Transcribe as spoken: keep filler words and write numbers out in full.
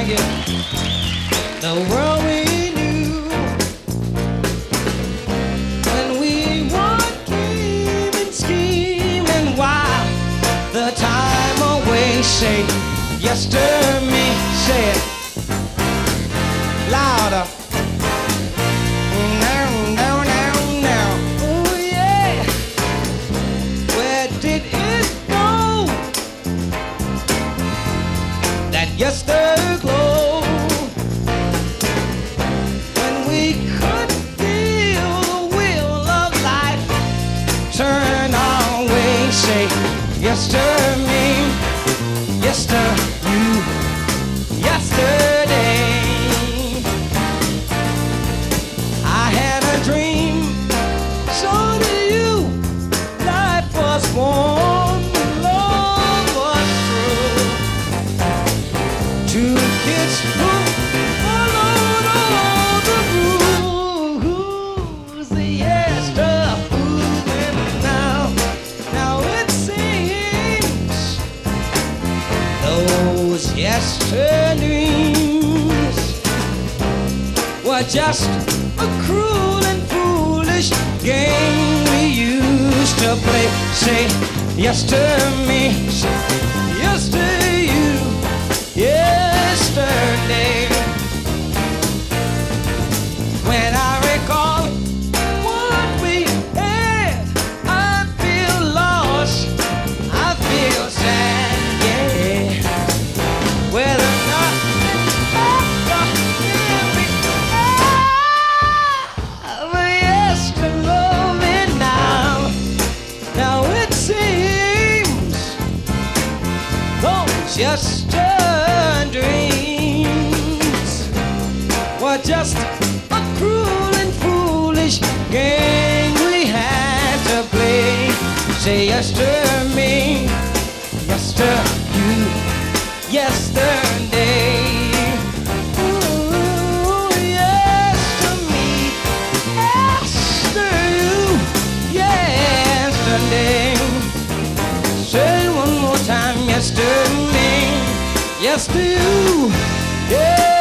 forget the world we knew when we were dreaming, scheming while the time away. Say yes to me, say it louder. Now, now, now, now. Oh yeah. Where did it go? That yesterglow when we could feel the wheel of life turn our way. Say yes to me, yes to you, yesterday. I had a dream, so did you. Life was warm, love was true. Two kids who followed all the rules. Yes, the food, and now, now it seems those yesterday dreams were just a cruel and foolish game we used to play. Say yes to me, say yes to you, yesterday. When I recall what we had, I feel lost, I feel sad, yeah. Whether or not yesterday dreams were just a cruel and foolish game we had to play. Say yes to me, yes to you, yesterday. Ooh, yes to me, yes to you, yesterday. Say it one more time, yes to me, yes to you, yeah.